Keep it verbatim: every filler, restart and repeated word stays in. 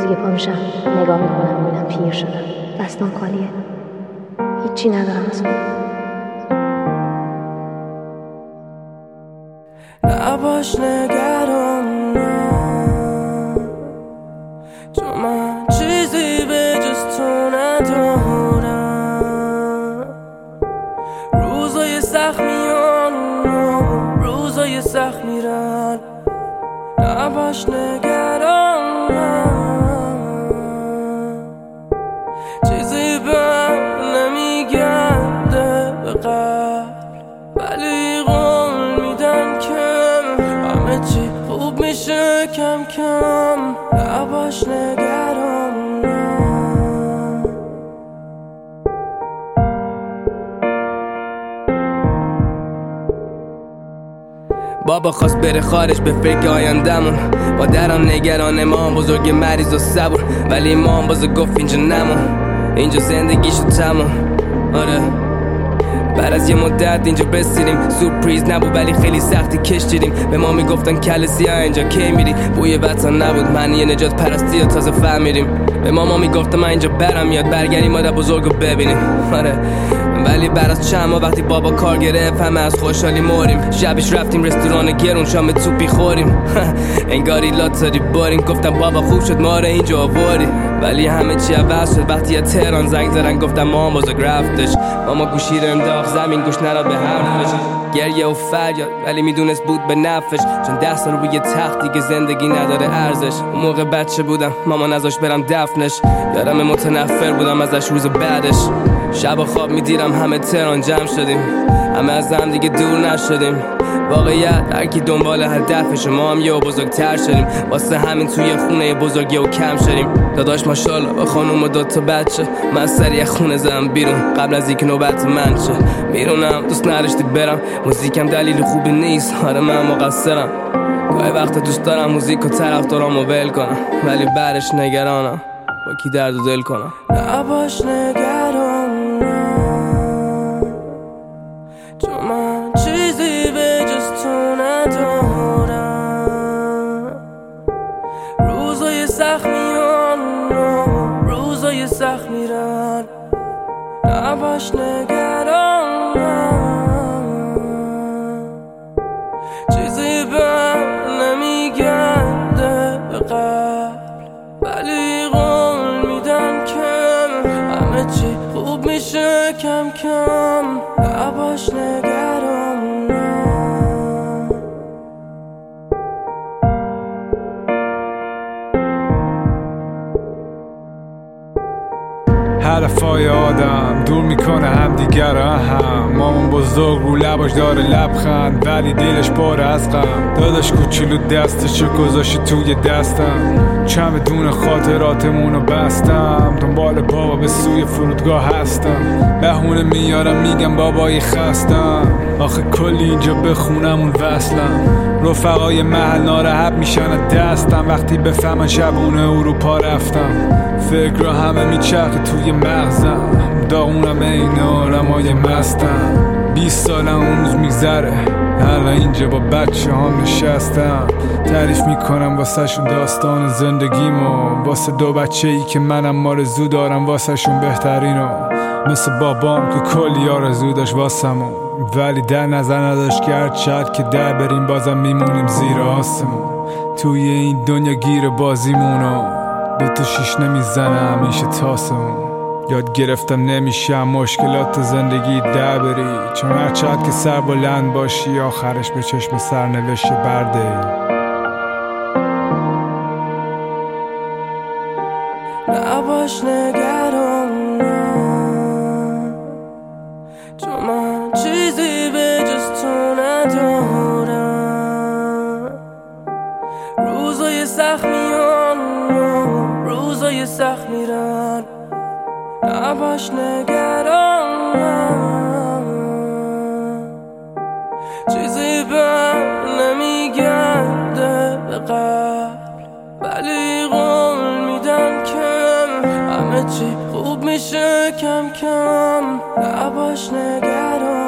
دیگه پا میشم نگاه میکنم میبینم پیر شدم، دستان خالیه، هیچی ندارم از خودم. نباش نگران چون من چیزی به جز تو ندارم. روزای سخت میان روزای سخت میرن، نباش نگران چیزی به نمیگرده به قلب، ولی قول میدن که همه چی خوب میشه کم کم. نباش نگران بابا خواست بره خارج به فکر آیندمون، با درم نگران ما بزرگ مریض و صبور، ولی ما باز گفت اینجا نمون، اینجا زندگیشو تموم. آره بعد از یه مدت اینجا بسیریم، سورپریز نبود ولی خیلی سختی کشیدیم. به ما میگفتن کل سیاه اینجا کی میری، بوی وطن نبود معنی نجات پرستی و تازه فهمیدیم. به ما ما میگفتن من اینجا برم یاد برگردیم مادر بزرگو ببینیم. آره ولی بعد از چند ماه وقتی بابا کار گرفت همه از خوشحالی موریم. شبش رفتیم رستوران گرون شام توپی خوریم، انگاری لاتاری باریم. گفتم بابا خوب شد ما رو اینجا آوردی، ولی همه چی عوض شد وقتی یه تهران زنگ زدن گفتم مام بزرگ رفتش. ماما گوشی رو انداخت زمین گوش نداد به حرفش، گریه و فریاد ولی میدونست بود به نفعش، چون ده سال روی تختی که زندگی نداره ارزش. اون موقع بچه بودم ماما نذاشت برم دفنش، یادم متنفر بودم ازش روز بعدش. شب خواب میدیرم همه تهران جمع شدیم، همه از هم دیگه دور نشدیم. واقعیت هرکی دنبال هدفش، ما هم یه و بزرگتر شدیم، واسه همین توی خونه بزرگی و کم شدیم. داداش ماشالله با خانوم و دوتا بچه، من سریع خونه زدم بیرون قبل از اینکه نوبت من شه. میرونم دوست نداشتی برم، موزیکم دلیل خوبی نیست، آره من مقصرم. گاهی وقت دوست دارم موزیک و طرفدارامو ول کنم، ولی بعدش نگرانم با کی درد و دل کنم. نباش نگران چون من چیزی به جز تو ندارم. روزای سخت میان روزای سخت میرن، نباش نگران چیزی به نمیگرده به قلب، ولی قول میدن که همه چی خوب میشه کم کم. نباش نگران حرفای آدم دور میکنه هم دیگر هم. مامان بزرگ رو لباش داره لبخند ولی دلش پاره از غم. داداش کوچولو دستشو گذاشتی توی دستم، چمدون خاطراتمونو بستم. دنبال بابا به سوی فرودگاه هستم، بهونه میارم میگم بابایی خستم. آخه کلی اینجا بخونم اون وصلم، رفقای محل ناراحت میشن دستم وقتی بفهمن شبونه اروپا رفتم. فکر همه میچرخه توی مغزم، داغونم این آرمای مستم. بیست سالم اون روز میگذره، الان اینجا با بچه هم نشستم. تعریف میکنم واسه شون داستان زندگیمو، واسه دو بچه ای که منم مارزو دارم واسه شون بهترینو. مثل بابام که کلی آرزو داشت واسمون، ولی در نظر نداشت که هر چقدر که در بریم بازم میمونیم زیر آسمون. توی این دنیا گیر بازیمونو دو تا شیش نمیزنه همیشه تاسمون. یاد گرفتم نمیشم مشکلات زندگی در بری، چون هر چقدر که سر بلند باشی آخرش به چشم سرنوشت برده. نباش نگران چون من چیزی به جز تو ندارم. روزای سخت میان روزای سخت میرن، نباش نگران چیزی به نمیگرده به قلب، ولی قول میدن که همه چی خوب میشه کم کم. نباش نگران